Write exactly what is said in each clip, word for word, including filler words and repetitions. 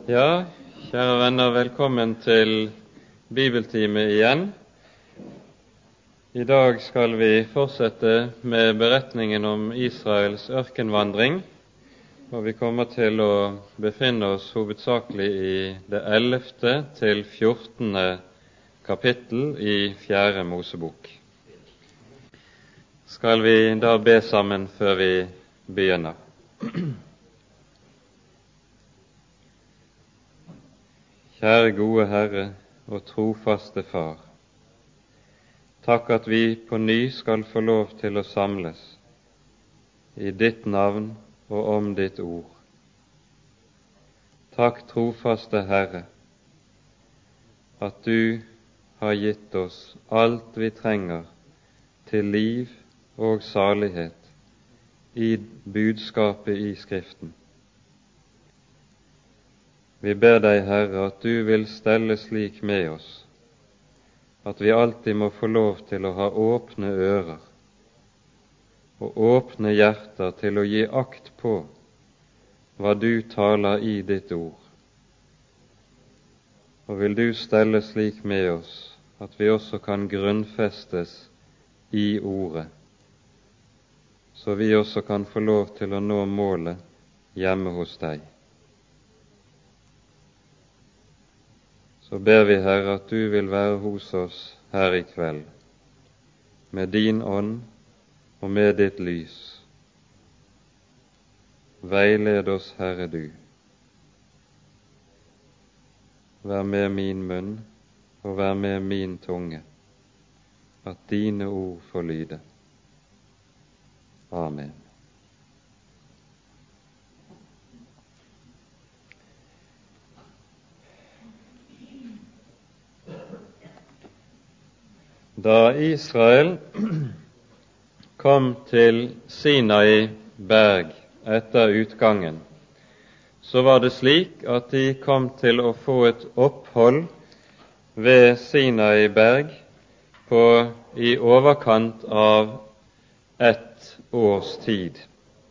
Ja, kjære venner, velkommen til bibeltime igjen. I dag skal vi fortsette med beretningen om Israels ørkenvandring, og vi kommer til å befinne oss hovedsakelig i det ellevte til fjortende kapittel i fjerde Mosebok. Skal vi da be sammen før vi begynner? Kjære gode Herre og trofaste Far, takk at vi på ny skal få lov til å samles i ditt navn og om ditt ord. Takk, trofaste Herre, at du har gitt oss alt vi trenger til liv og salighet i budskapet i Skriften. Vi ber deg, Herre, at du vil stelle slik med oss, at vi alltid må få lov til å ha åpne ører og åpne hjerter til å gi akt på hva du taler i ditt ord. Og vil du stelle slik med oss at vi også kan grunnfestes i ordet, så vi også kan få lov til å nå målet hjemme hos deg. Så ber vi, Herre, at du vil være hos oss her i kveld, med din ånd og med ditt lys. Veiled oss, Herre, du. Vær med min munn og vær med min tunge, at dine ord får lyde. Amen. Da Israel kom til Sinai berg etter utgangen, så var det slik at de kom til å få et opphold ved Sinai berg på i overkant av ett års tid.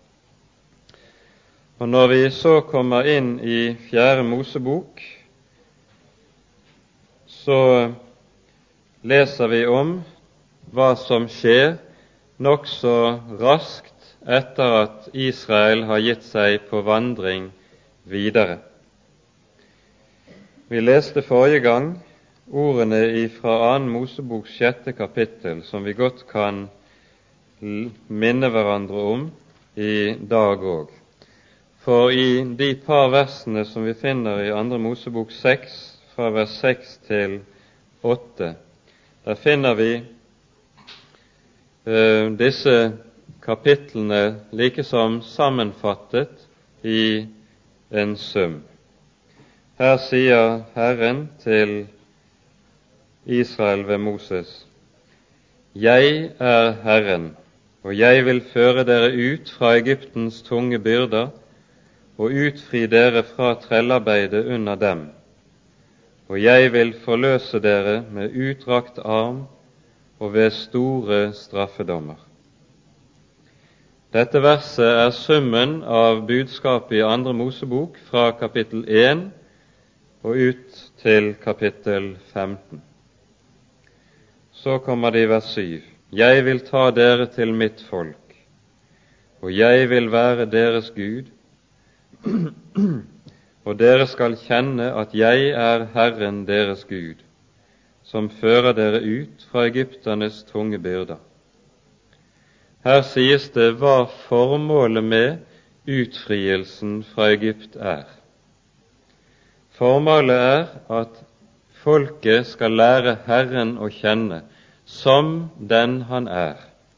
Og når vi så kommer inn i fjerde Mosebok, så leser vi om hva som skjer nokså raskt etter at Israel har gitt seg på vandring videre. Vi leste forrige gang ordene fra annen Moseboks sjette kapittel, som vi godt kan minne hverandre om i dag òg. For i de par versene som vi finner i andre Mosebok seks, fra vers seks til åtte, der finner vi uh, disse kapitlene likesom sammenfattet i en sum. Her sier Herren til Israel ved Moses: Jeg er Herren, og jeg vil føre dere ut fra Egyptens tunge byrder og utfri dere fra trellarbeidet under dem. Og jeg vil forløse dere med utdrakt arm og ved store straffedommer. Dette verset er summen av budskapet i andre Mosebok fra kapittel én og ut til kapittel femten. Så kommer det i vers syv. Jeg vil ta dere til mitt folk, og jeg vil være deres Gud, og dere skal kjenne at jeg er Herren deres Gud, som fører dere ut fra egypternes tunge byrder. Her sies det hva formålet med utfrielsen fra Egypt er. Formålet er at folket skal lære Herren å kjenne som den han er,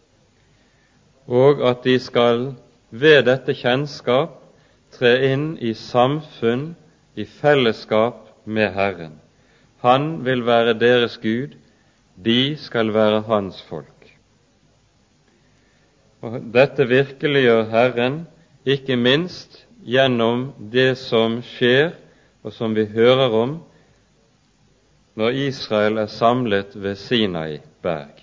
og at de skal ved dette kjennskap tre inn i samfunn, i fellesskap med Herren. Han vil være deres Gud, de skal være hans folk. Og dette virkeliggjør Herren ikke minst gjennom det som skjer, og som vi hører om, når Israel er samlet ved Sinai berg.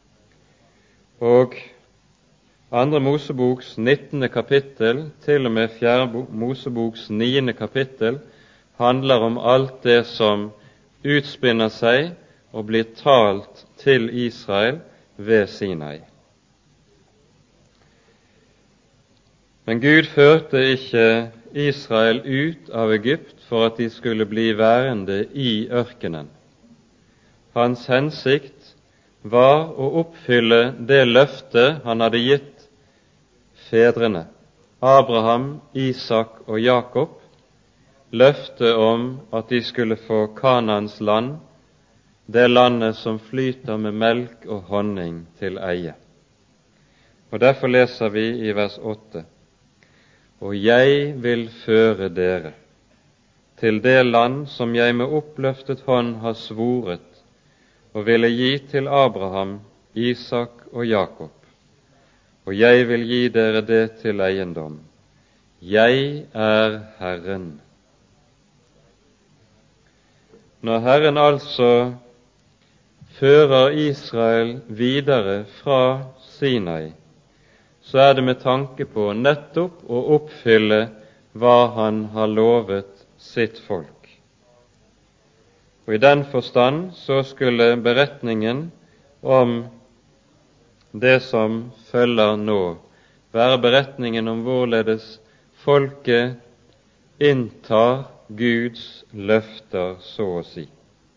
Og Andre Moseboks nittende kapittel til og med fjerde Moseboks niende kapittel handler om alt det som utspinner seg og blir talt til Israel ved Sinai. Men Gud førte ikke Israel ut av Egypt for at de skulle bli værende i ørkenen. Hans hensikt var å oppfylle det løftet han hadde gitt fedrene, Abraham, Isak og Jakob, løftet om at de skulle få Kanaans land, det landet som flyter med melk og honning til eie. Og derfor leser vi i vers åtte: Og jeg vil føre dere til det land som jeg med oppløftet hånd har svoret og ville gi til Abraham, Isak og Jakob, og jeg vil gi dere det til eiendom. Jeg er Herren. Når Herren altså fører Israel videre fra Sinai, så er det med tanke på nettopp å oppfylle hva han har lovet sitt folk. Og i den forstand så skulle beretningen om det som følger nå, være beretningen om hvorledes folket inntar Guds løfter, så å si.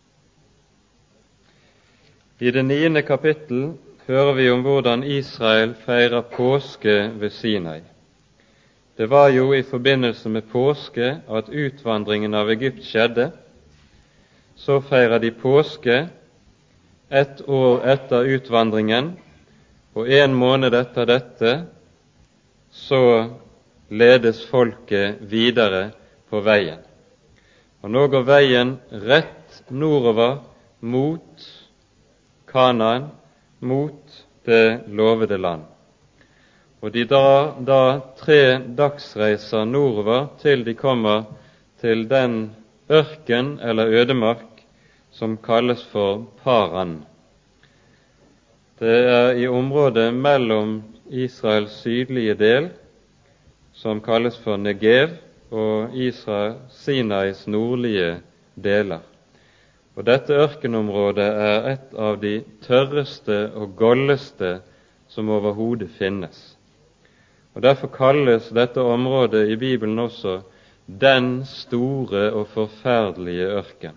I det niende kapittel hører vi om hvordan Israel feirer påske ved Sinai. Det var jo i forbindelse med påske at utvandringen av Egypt skjedde. Så feirer de påske ett år etter utvandringen, og en måned etter dette så ledes folket videre på veien. Og nå går veien rett nordover mot Kanaan, mot det lovede land. Og de drar da tre dagsreiser nordover til de kommer til den ørken eller ødemark som kalles for Paran. Det er i området mellom Israels sydlige del, som kalles for Negev, og Israel, Sinais nordlige deler. Og dette ørkenområdet er et av de tørreste og goldeste som overhodet finnes. Og derfor kalles dette området i Bibelen også den store og forferdelige ørken.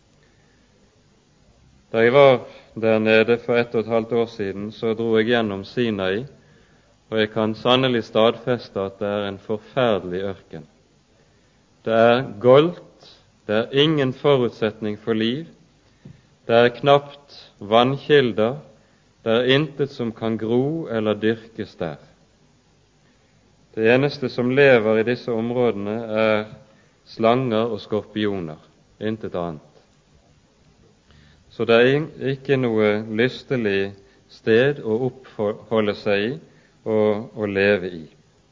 Da jeg var der nede for ett og et halvt år siden, så dro jeg gjennom Sinai, og jeg kan sannelig stadfeste at det er en forferdelig ørken. Det er goldt, det er ingen forutsetning for liv, det er knapt vannkilder, det er intet som kan gro eller dyrkes der. Det eneste som lever i disse områdene er slanger og skorpioner, intet annet. Så det er ikke noe lystelig sted å oppholde seg i og å leve i.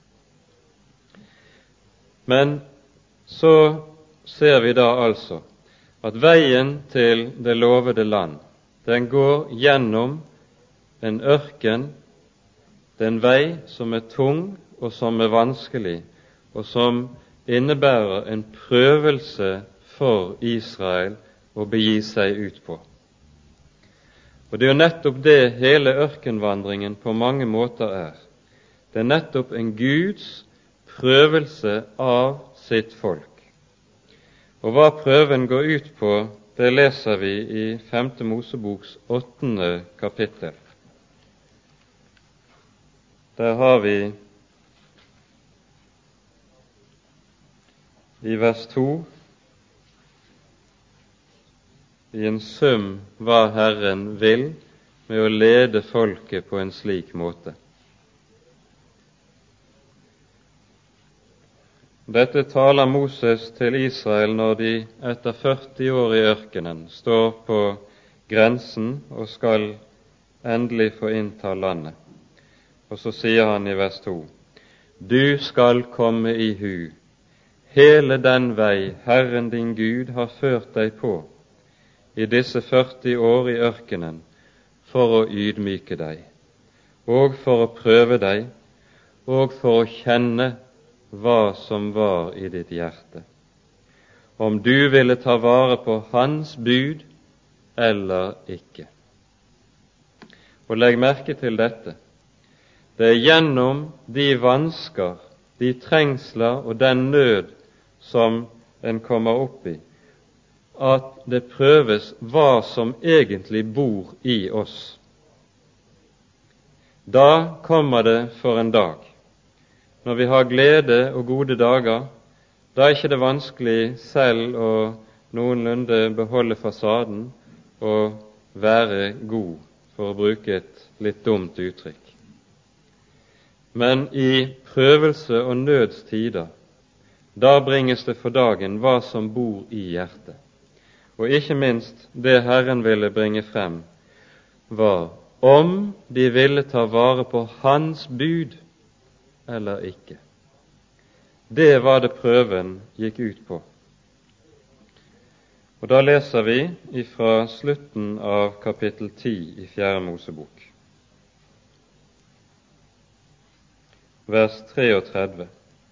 Men så ser vi da altså at veien til det lovede land, den går gjennom en ørken, den vei som er tung og som er vanskelig, og som innebærer en prøvelse for Israel å begi seg ut på. Og det er jo nettopp det hele ørkenvandringen på mange måter er. Det er nettopp en Guds prøvelse av sitt folk. Og hva prøven går ut på, det leser vi i femte Moseboks åttende kapittel. Der har vi i vers to i en sum hva Herren vil med å lede folket på en slik måte. Dette taler Moses til Israel når de etter førti år i ørkenen står på grensen og skal endelig få innta landet. Og så sier han i vers to: Du skal komme i hu hele den vei Herren din Gud har ført deg på i disse førti år i ørkenen, for å ydmyke deg, og for å prøve deg, og for å kjenne hva som var i ditt hjerte, om du ville ta vare på hans bud eller ikke. Og legg merke til dette. Det er gjennom de vansker, de trengsler og den nød som en kommer opp i, at det prøves hva som egentlig bor i oss. Da kommer det for en dag. Når vi har glede og gode dager, da er ikke det vanskelig selv å noenlunde beholde fasaden og være god, for å bruke et litt dumt uttrykk. Men i prøvelse og nødstider, da bringes det for dagen hva som bor i hjertet. Og ikke minst det Herren ville bringe frem, var om de ville ta vare på hans bud eller ikke. Det var det prøven gikk ut på. Og da leser vi fra slutten av kapittel ti i Fjerde Mosebok, vers treogtredve.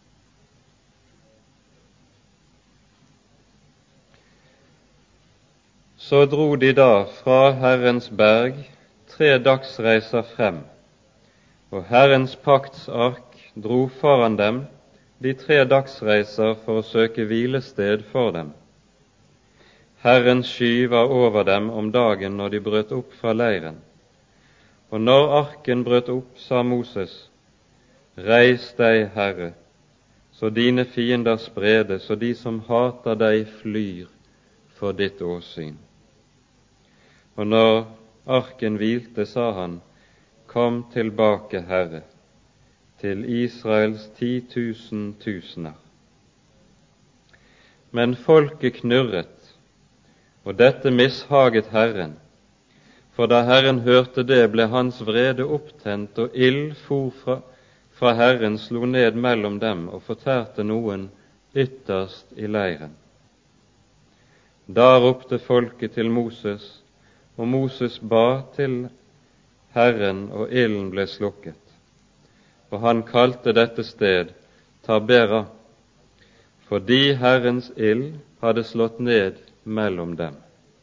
Så dro de da fra Herrens berg tre dagsreiser frem, og Herrens paktsark dro foran dem de tre dagsreiser for å søke hvilested for dem. Herrens sky var over dem om dagen når de brøt opp fra leiren. Og når arken brøt opp, sa Moses, reis deg, Herre, så dine fiender spredes, og de som hater deg flyr for ditt åsyn. Og når arken hvilte, sa han, kom tilbake, Herre, til Israels ti tusen tusener. Men folket knurret, og dette mishaget Herren, for da Herren hørte det, ble hans vrede opptent, og ild for fra, fra Herren slo ned mellom dem og fortærte noen ytterst i leiren. Da ropte folket til Moses, og Moses ba til Herren, og ilden ble slukket. Og han kalte dette sted Tabera, fordi Herrens ild hadde slått ned mellom dem.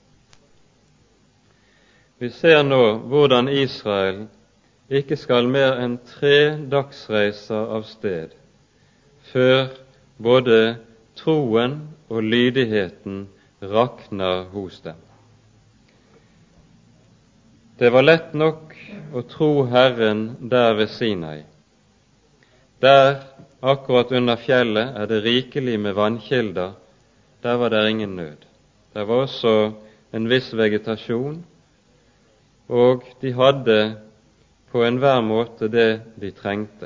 Vi ser nå hvordan Israel ikke skal mer enn tre dagsreiser av sted før både troen og lydigheten rakner hos dem. Det var lett nok å tro Herren der ved Sinai. Der, akkurat under fjellet, er det rikelig med vannkilder. Der var det ingen nød. Det var også en viss vegetasjon, og de hadde på enhver måte det de trengte.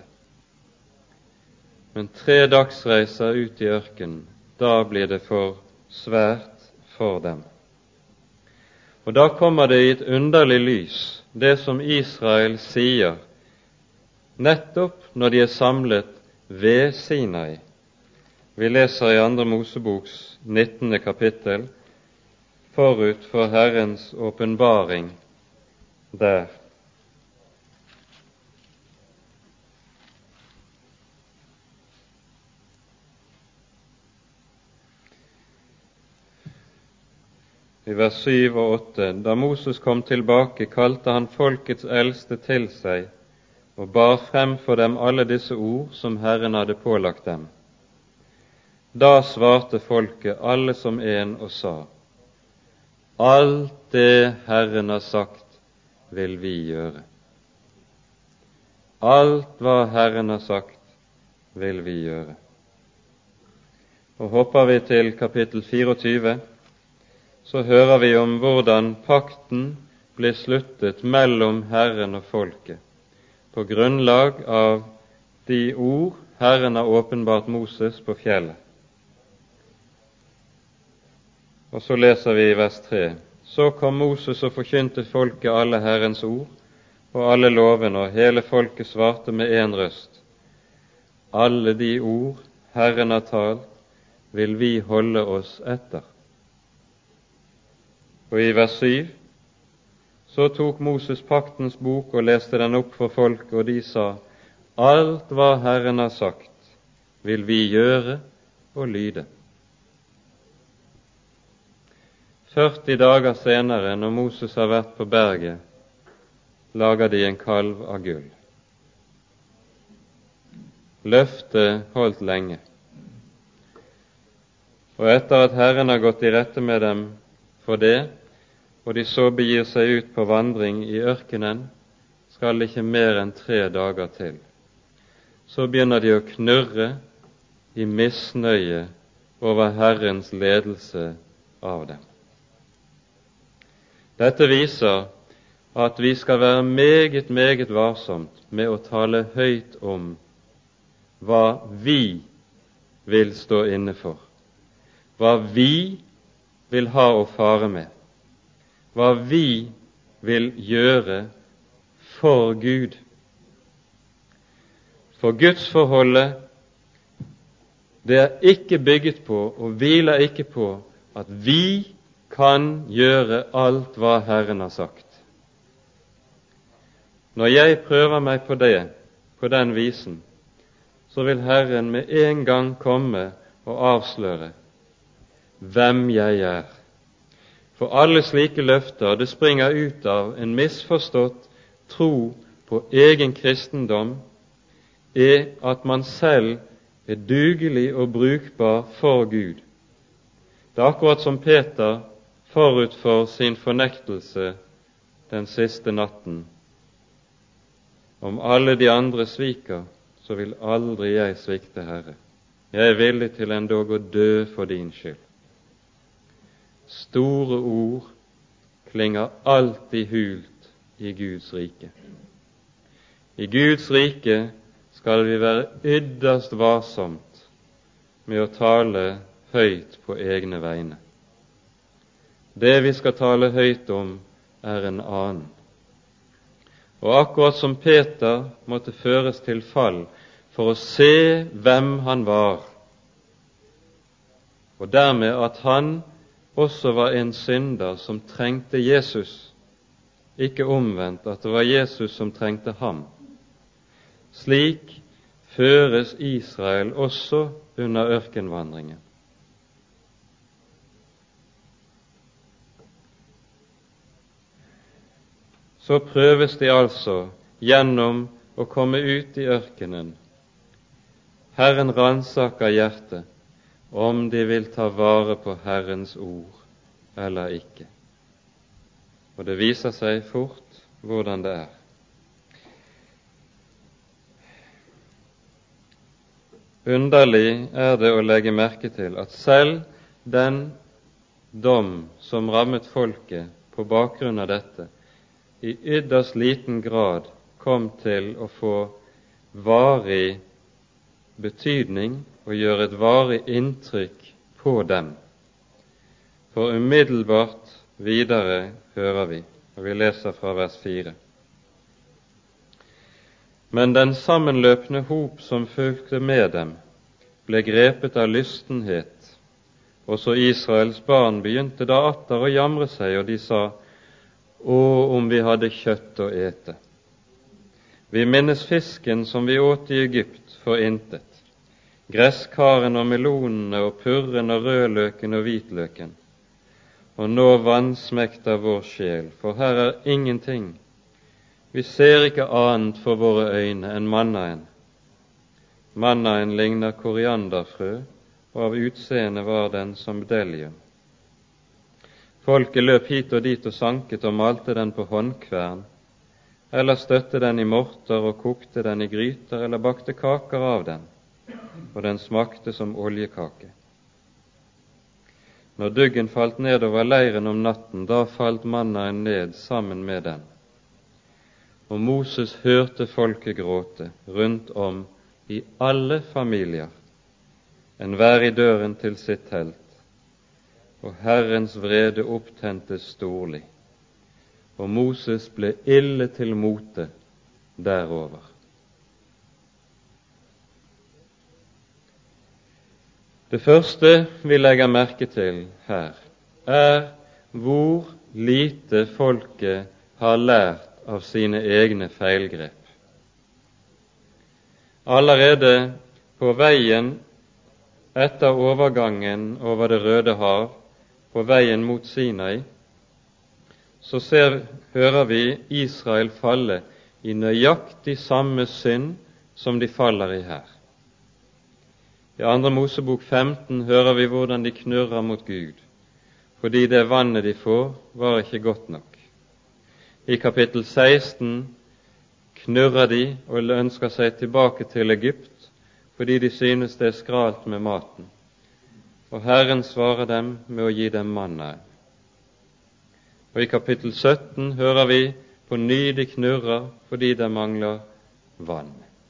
Men tre dagsreiser ut i ørkenen, da blir det for svært for dem. Og da kommer det i et underlig lys, det som Israel sier, nettopp når de er samlet ved Sinai. Vi leser i Andre Moseboks nittende kapittel, forut for Herrens åpenbaring der. I vers syv og åtte, da Moses kom tilbake, kalte han folkets eldste til seg og bar frem for dem alle disse ord som Herren hadde pålagt dem. Da svarte folket alle som en og sa, alt det Herren har sagt, vil vi gjøre. Alt hva Herren har sagt, vil vi gjøre. Og hopper vi til kapittel fireogtyve, så hører vi om hvordan pakten ble sluttet mellom Herren og folket, på grunnlag av de ord Herren har åpenbart Moses på fjellet. Og så leser vi i vers tre. Så kom Moses og forkynte folket alle Herrens ord og alle lovene, og hele folket svarte med en røst. Alle de ord Herren har talt, vil vi holde oss etter. Og i vers syv, så tok Moses paktens bok og leste den opp for folket, og de sa, alt hva Herren har sagt, vil vi gjøre og lyde. førti dager senere, når Moses har vært på berget, lager de en kalv av gull. Løftet holdt lenge. Og etter at Herren har gått i rette med dem for det, og de så begir seg ut på vandring i ørkenen, skal det ikke mer enn tre dager til. Så begynner de å knurre i misnøye over Herrens ledelse av dem. Dette viser at vi skal være meget, meget varsomt med å tale høyt om hva vi vil stå inne for, hva vi vil ha å fare med, hva vi vil gjøre for Gud. For gudsforholdet, det er ikke bygget på og hviler ikke på at vi kan gjøre alt hva Herren har sagt. Når jeg prøver meg på det, på den visen, så vil Herren med en gang komme og avsløre hvem jeg er. For alle slike løfter, det springer ut av en misforstått tro på egen kristendom, er at man selv er dugelig og brukbar for Gud. Det er akkurat som Peter forut for sin fornektelse den siste natten. Om alle de andre sviker, så vil aldri jeg svikte, Herre. Jeg er villig til endog å dø for din skyld. Store ord klinger alltid hult i Guds rike. I Guds rike skal vi være ytterst varsomt med å tale høyt på egne vegne. Det vi skal tale høyt om, er en annen. Og akkurat som Peter måtte føres til fall for å se hvem han var, og dermed at han også var en synder som trengte Jesus, ikke omvendt at det var Jesus som trengte ham. Slik føres Israel også under ørkenvandringen. Så prøves de altså gjennom å komme ut i ørkenen. Herren ransaker hjertet, om de vil ta vare på Herrens ord eller ikke. Og det viser seg fort hvordan det er. Underlig er det å legge merke til at selv den dom som rammet folket på bakgrunn av dette, i ytterst liten grad kom til å få varig betydning og gjøre et varig inntrykk på dem. For umiddelbart videre hører vi, og vi leser fra vers fire. Men den sammenløpende hop som fulgte med dem, ble grepet av lystenhet, og så Israels barn begynte da atter å jamre seg, og de sa: Å, om vi hadde kjøtt å ete! Vi minnes fisken som vi åt i Egypt for intet, gresskaren og melonene og purren og rødløken og hvitløken. Og nå vansmekter vår sjel, for her er ingenting. Vi ser ikke annet for våre øyne enn mannaen. Mannaen ligner korianderfrø, og av utseende var den som bdellium. Folket løp hit og dit og sanket og malte den på håndkvern, eller støtte den i morter og kokte den i gryter, eller bakte kaker av den, og den smakte som oljekake. Når duggen falt ned over leiren om natten, da falt mannaen ned sammen med den. Og Moses hørte folket gråte rundt om i alle familier, enhver i døren til sitt telt, og Herrens vrede opptentes storlig, og Moses ble ille til mote derover. Det første vi legger merke til her, er hvor lite folket har lært av sine egne feilgrep. Allerede på veien etter overgangen over Det røde hav, på veien mot Sinai, så ser, hører vi Israel falle i nøyaktig samme synd som de faller i her. I andre Mosebok femten hører vi hvordan de knurrer mot Gud, fordi det vannet de får, var ikke godt nok. I kapittel seksten knurrer de og ønsker seg tilbake til Egypt, fordi de synes det er skralt med maten. Og Herren svarer dem med å gi dem manna. Og i kapittel sytten hører vi på ny de knurrer fordi det mangler vann.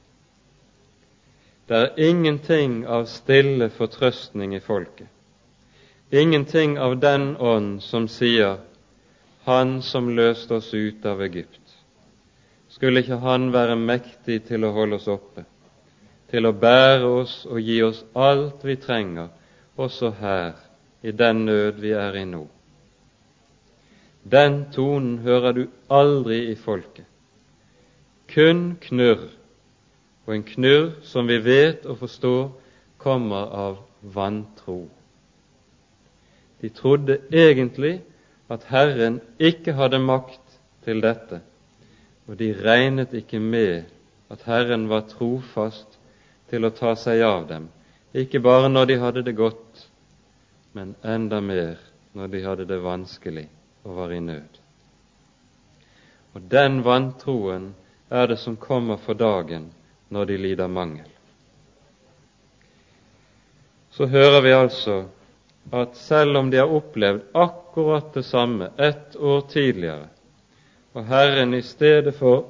Det er ingenting av stille fortrøstning i folket. Ingenting av den ånd som sier, Han som løste oss ut av Egypt. Skulle ikke Han være mektig til å holde oss oppe, til å bære oss og gi oss alt vi trenger, også her, i den nød vi er i nå? Den tonen hører du aldri i folket. Kun knurr, og en knurr som vi vet og forstår kommer av vantro. De trodde egentlig at Herren ikke hadde makt til dette, og de regnet ikke med at Herren var trofast til å ta seg av dem, ikke bare når de hadde det godt, men enda mer når de hadde det vanskelig og var i nød. Og den vantroen er det som kommer for dagen når de lider mangel. Så hører vi altså at selv om de har opplevd akkurat det samme ett år tidligere, og Herren i stedet for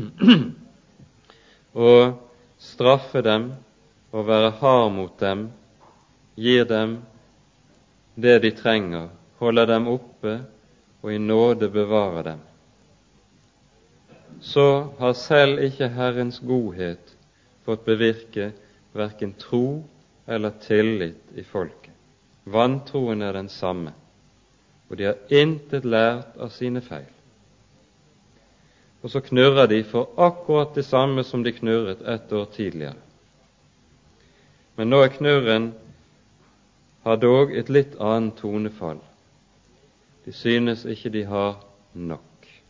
å straffe dem og være hard mot dem, gir dem det de trenger, holder dem oppe og i nåde bevarer dem, så har selv ikke Herrens godhet fått bevirke hverken tro eller tillit i folket. Vantroen er den samme, og de har intet lært av sine feil. Og så knurrer de for akkurat det samme som de knurret ett år tidligere. Men nå er knurren har dog et litt annet tonefall. De synes ikke de har nok.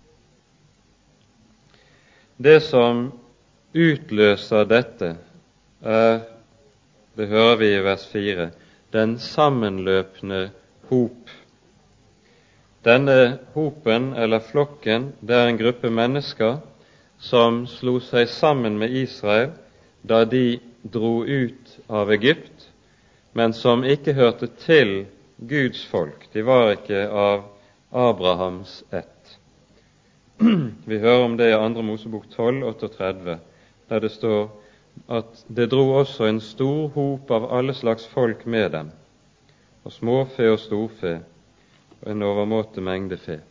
Det som utløser dette er, det hører vi i vers fire, den sammenløpende hop. Denne hopen, eller flokken, det er en gruppe mennesker som slo seg sammen med Israel da de dro ut av Egypt, men som ikke hørte til Guds folk. De var ikke av Abrahams ett. Vi hører om det i andre Mosebok tolv trettioåtte, der det står at det dro også en stor hop av alle slags folk med dem, og småfe og storfe, og en overmåte mengde fe.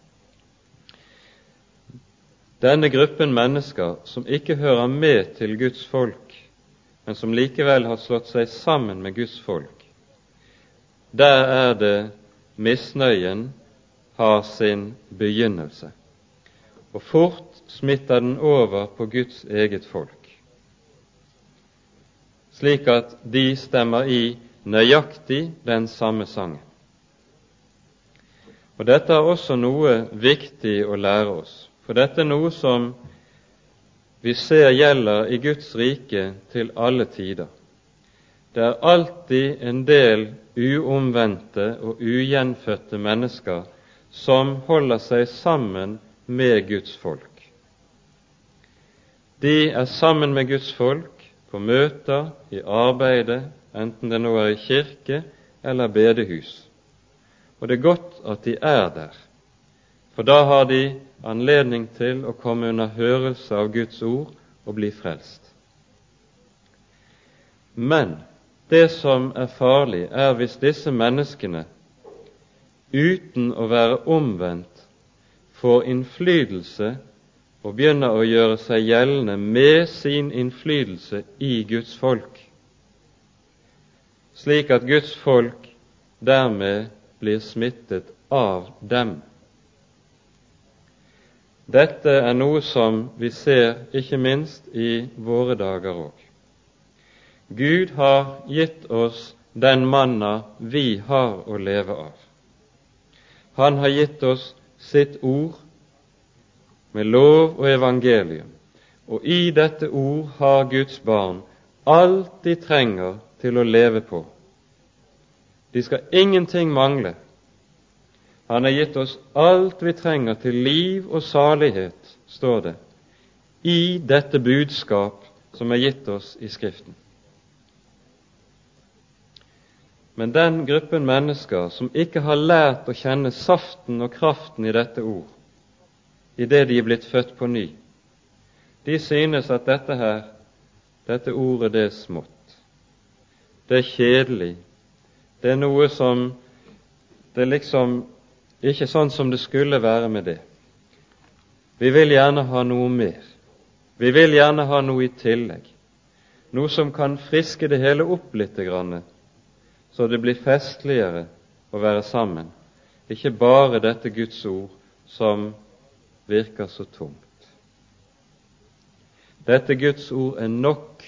Denne gruppen mennesker som ikke hører med til Guds folk, men som likevel har slått seg sammen med Guds folk, der er det misnøyen har sin begynnelse, og fort smitter den over på Guds eget folk, slik at de stemmer i nøyaktig den samme sangen. Og dette er også noe viktig å lære oss, for dette er noe som vi ser gjelder i Guds rike til alle tider. Det er alltid en del uomvendte og ugjenfødte mennesker som holder seg sammen med Guds folk. De er sammen med Guds folk på møter, i arbeidet, enten det nå er i kirke eller bedehus. Og det er godt at de er der, for da har de anledning til å komme under hørelse av Guds ord og bli frelst. Men det som er farlig, er hvis disse menneskene, uten å være omvendt, får innflytelse og begynner å gjøre seg gjeldende med sin innflytelse i Guds folk, slik at Guds folk dermed blir smittet av dem. Dette er noe som vi ser ikke minst i våre dager òg. Gud har gitt oss den manna vi har å leve av. Han har gitt oss sitt ord med lov og evangelium, og i dette ord har Guds barn alt de trenger til å leve på. De skal ingenting mangle. Han har gitt oss alt vi trenger til liv og salighet, står det, i dette budskap som er gitt oss i Skriften. Men den gruppen mennesker som ikke har lært å kjenne saften og kraften i dette ord, i det de er blitt født på ny, de synes at dette her, dette ordet, det er smått. Det er kjedelig. Det er noe som, det er liksom ikke sånn som det skulle være med det. Vi vil gjerne ha noe mer. Vi vil gjerne ha noe i tillegg. Noe som kan friske det hele opp litt grann, så det blir festligere å være sammen. Ikke bare dette Guds ord som virker så tomt. Dette Guds ord er nok,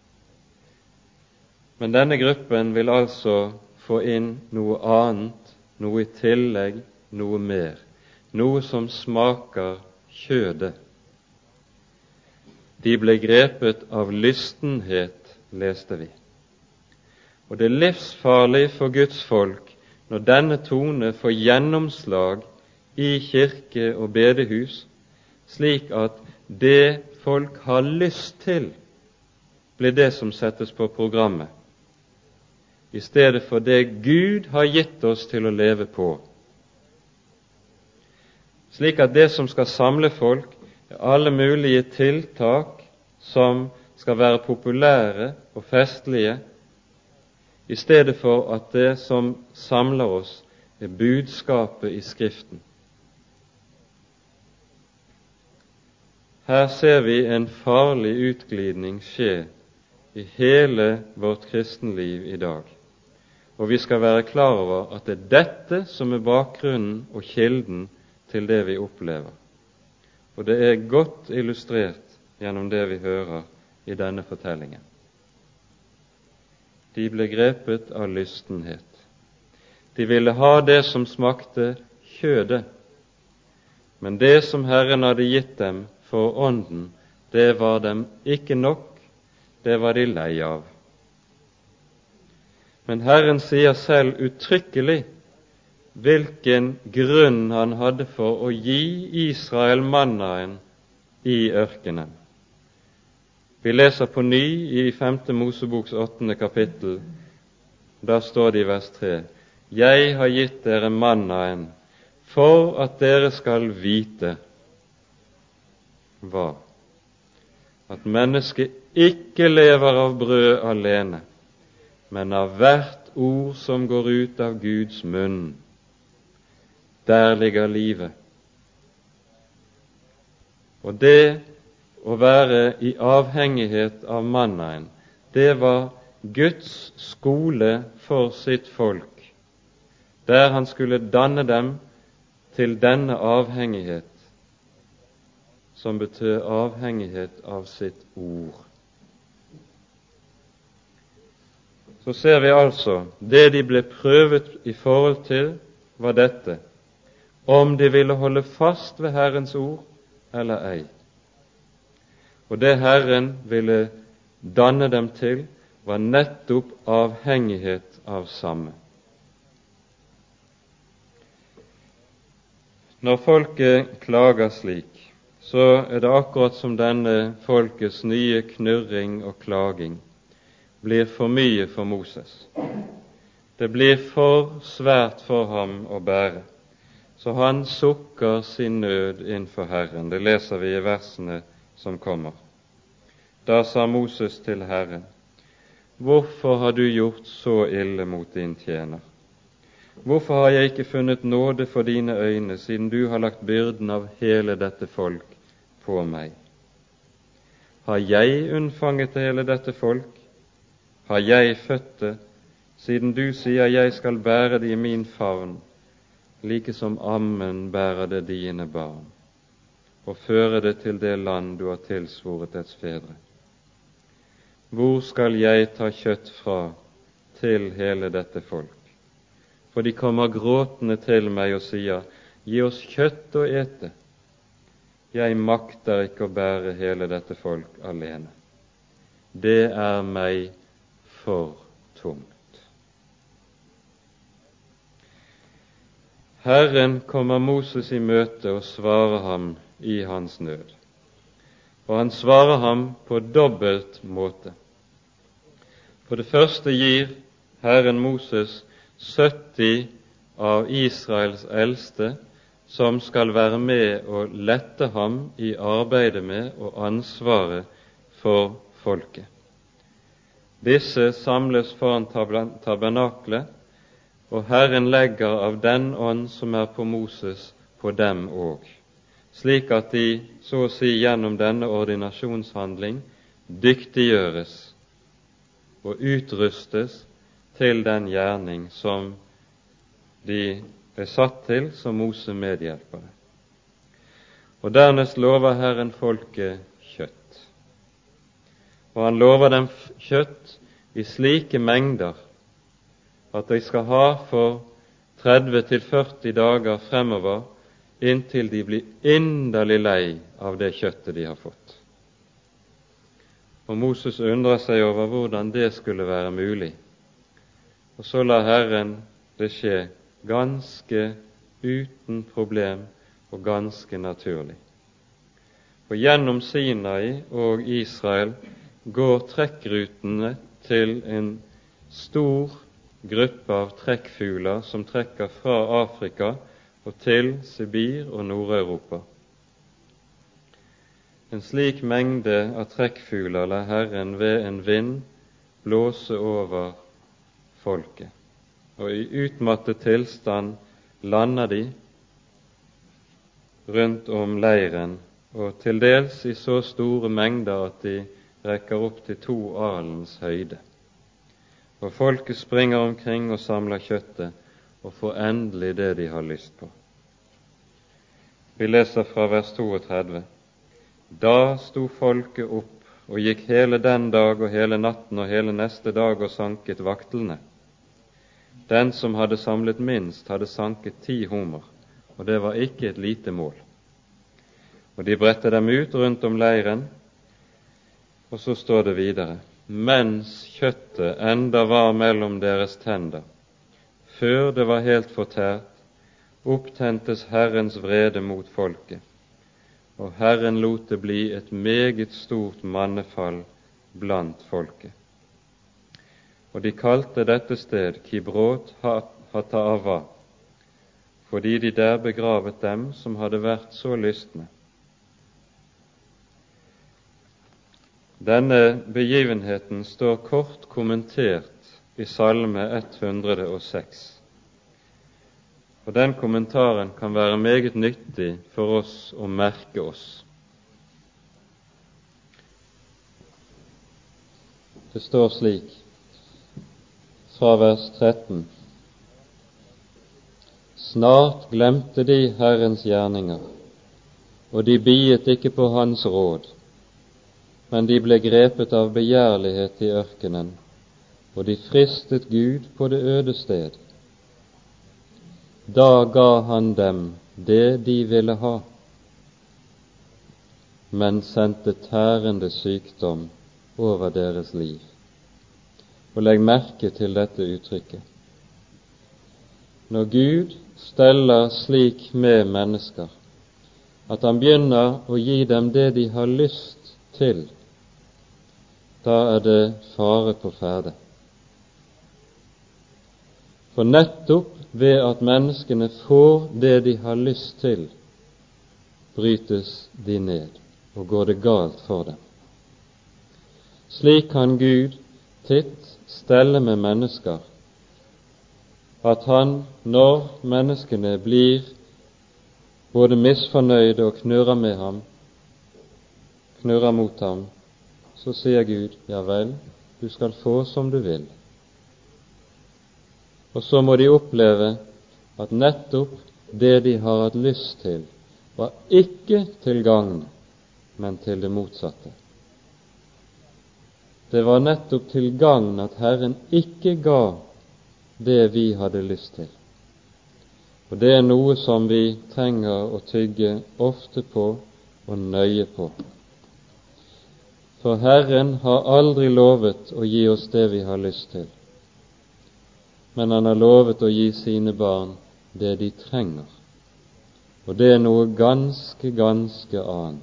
men denne gruppen vil altså få inn noe annet, noe i tillegg, noe mer, noe som smaker kjødet. De ble grepet av lystenhet, leste vi. Og det er livsfarlig for Guds folk når denne tone får gjennomslag i kirke og bedehus, slik at det folk har lyst til, blir det som settes på programmet, i stedet for det Gud har gitt oss til å leve på. Slik at det som skal samle folk, er alle mulige tiltak som skal være populære og festlige, i stedet for at det som samler oss, er budskapet i Skriften. Her ser vi en farlig utglidning skje i hele vårt kristenliv i dag. Og vi skal være klar over at det er dette som er bakgrunnen og kilden til det vi opplever. Og det er godt illustrert gjennom det vi hører i denne fortellingen. De ble grepet av lystenhet. De ville ha det som smakte kjødet, men det som Herren hadde gitt dem for ånden, det var dem ikke nok, det var de lei av. Men Herren sier selv uttrykkelig hvilken grunn han hadde for å gi Israel mannaen i ørkenen. Vi leser på ny i femte Moseboks åttende kapittel. Da står det i vers tre: Jeg har gitt dere mannaen for at dere skal vite hva? At mennesket ikke lever av brød alene, men av hvert ord som går ut av Guds munn. Der ligger livet. Og det å være i avhengighet av mannaen, det var Guds skole for sitt folk, der han skulle danne dem til denne avhengighet, som betød avhengighet av sitt ord. Så ser vi altså, det de ble prøvet i forhold til, var dette: om de ville holde fast ved Herrens ord eller ei. Og det Herren ville danne dem til, var nettopp avhengighet av samme. Når folket klager slik, så er det akkurat som denne folkets nye knurring og klaging blir for mye for Moses. Det blir for svært for ham å bære, så han sukker sin nød innfor Herren. Det leser vi i versene som kommer. Da sa Moses til Herren: Hvorfor har du gjort så ille mot din tjener? Hvorfor har jeg ikke funnet nåde for dine øyne, siden du har lagt byrden av hele dette folk på meg? Har jeg unnfanget hele dette folk? Har jeg født det, siden du sier jeg skal bære det i min favn, like som ammen bærer det dine barn, og føre det til det land du har tilsvoret dets fedre? Hvor skal jeg ta kjøtt fra til hele dette folk, for de kommer gråtende til meg og sier, gi oss kjøtt å ete. Jeg makter ikke å bære hele dette folk alene. Det er meg for tungt. Herren kommer Moses i møte og svarer ham i hans nød. Og han svarer ham på dobbelt måte. For det første gir Herren Moses sytti av Israels eldste, som skal være med og lette ham i arbeidet med og ansvaret for folket. Disse samles foran tabernaklet, og Herren legger av den ånd som er på Moses, på dem òg, slik at de, så å si gjennom denne ordinasjonshandling, dyktiggjøres og utrustes til den gjerning som de er satt til som Mose medhjelpere. Og dernest lover Herren folket kjøtt. Og han lover dem kjøtt i slike mengder at de skal ha for tretti til førti dager fremover, inntil de blir inderlig lei av det kjøttet de har fått. Og Moses undrer seg over hvordan det skulle være mulig. Og så lar Herren det skje ganske uten problem og ganske naturlig. For gjennom Sinai og Israel går trekkrutene til en stor gruppe av trekkfugler som trekker fra Afrika og til Sibir og Nord-Europa. En slik mengde av trekkfugler lar Herren ved en vind blåse over folket, og i utmattet tilstand lander de rundt om leiren, og til dels i så store mengder at de rekker opp til to alens høyde. Og folket springer omkring og samler kjøttet, og får endelig det de har lyst på. Vi leser fra vers trettito. Da sto folket opp og gikk hele den dag og hele natten og hele neste dag og sanket vaktlene. Den som hadde samlet minst, hadde sanket ti homer, og det var ikke et lite mål. Og de bredte dem ut rundt om leiren, og så står det videre, mens kjøttet enda var mellom deres tender, før det var helt fortært, opptentes Herrens vrede mot folket, og Herren lot det bli et meget stort mannefall blant folket. Og de kalte dette sted Kibrot Hataava, fordi de der begravet dem som hadde vært så lystne. Denne begivenheten står kort kommentert i Salme ett hundre og seks. Og den kommentaren kan være meget nyttig for oss å merke oss. Det står slik fra vers tretten. Snart glemte de Herrens gjerninger, og de biet ikke på hans råd, men de ble grepet av begjærlighet i ørkenen, og de fristet Gud på det øde sted. Da ga han dem det de ville ha, men sendte tærende sykdom over deres liv. Og legg merke til dette uttrykket. Når Gud steller slik med mennesker, at han begynner å gi dem det de har lyst til, da er det fare på ferde. For nettopp ved at menneskene får det de har lyst til, brytes de ned, og går det galt for dem. Slik kan Gud titt stelle med mennesker, at han, når menneskene blir både misfornøyde og knurrer med ham, knurrer mot ham, så sier Gud, ja vel, du skal få som du vil. Og så må de oppleve at nettopp det de har hatt lyst til, var ikke til gagn, men til det motsatte. Det var nettopp til gagn at Herren ikke ga det vi hadde lyst til. Og det er noe som vi trenger å tygge ofte på og nøye på. For Herren har aldri lovet å gi oss det vi har lyst til, men han har lovet å gi sine barn det de trenger. Og det er noe ganske, ganske annet.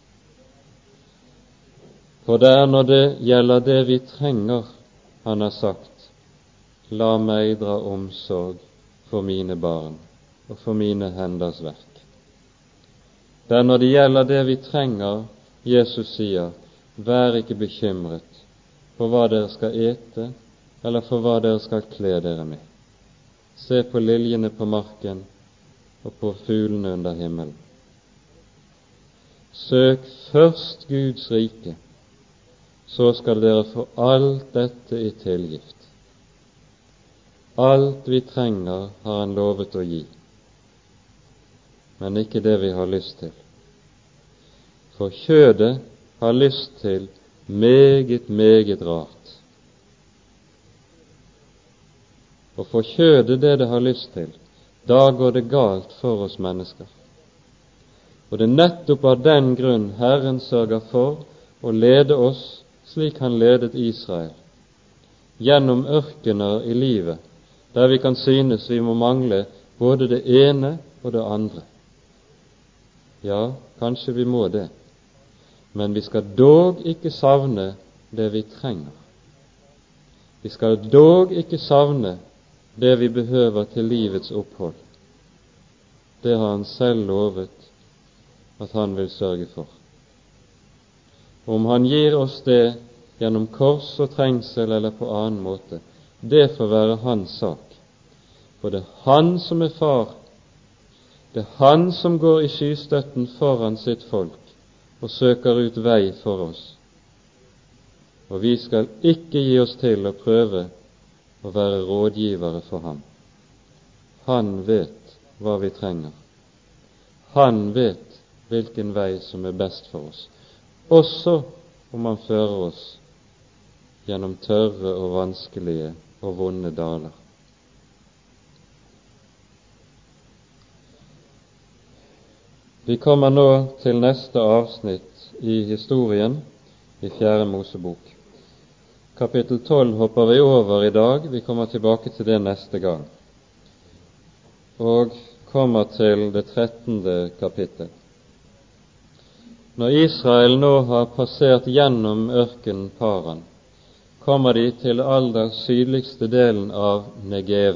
For det er når det gjelder det vi trenger, han har sagt, la meg dra omsorg for mine barn og for mine henders verk. Det er når det gjelder det vi trenger, Jesus sier, vær ikke bekymret for hva dere skal ete, eller for hva dere skal kle dere med. Se på liljene på marken og på fuglene under himmelen. Søk først Guds rike, så skal dere få alt dette i tilgift. Alt vi trenger har han lovet å gi, men ikke det vi har lyst til. For kjødet har lyst til meget, meget rart. Og for kjødet det det har lyst til, da går det galt for oss mennesker. Og det er nettopp av den grunn Herren sørger for å lede oss slik han ledet Israel, gjennom ørkener i livet, der vi kan synes vi må mangle både det ene og det andre. Ja, kanskje vi må det, men vi skal dog ikke savne det vi trenger. Vi skal dog ikke savne det vi behøver til livets opphold. Det har han selv lovet at han vil sørge for. Om han gir oss det gjennom kors og trengsel eller på annen måte, det får være hans sak. For det er han som er far. Det er han som går i skystøtten foran sitt folk og søker ut vei for oss. Og vi skal ikke gi oss til å prøve å være rådgivere for ham. Han vet hva vi trenger. Han vet hvilken vei som er best for oss, også om han fører oss gjennom tørre og vanskelige og vonde daler. Vi kommer nå til neste avsnitt i historien i fjerde Mosebok. Kapittel tolv hopper vi over i dag, vi kommer tilbake til det neste gang, og kommer til det trettende kapittel. Når Israel nå har passert gjennom ørkenen Paran, kommer de til aller sydligste delen av Negev,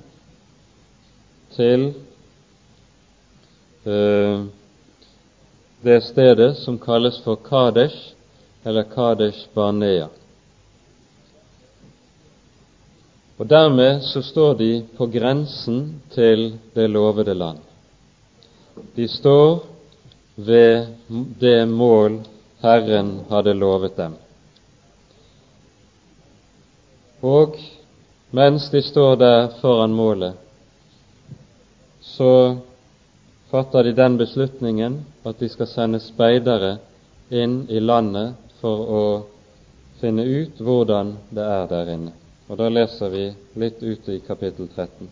til øh, det stedet som kalles for Kadesh, eller Kadesh Barnea. Og dermed så står de på grensen til det lovede land. De står ved det mål Herren hadde lovet dem. Og mens de står der foran målet, så fatter de den beslutningen at de skal sende speidere inn i landet for å finne ut hvordan det er der inne. Og da leser vi litt ute i kapittel tretten.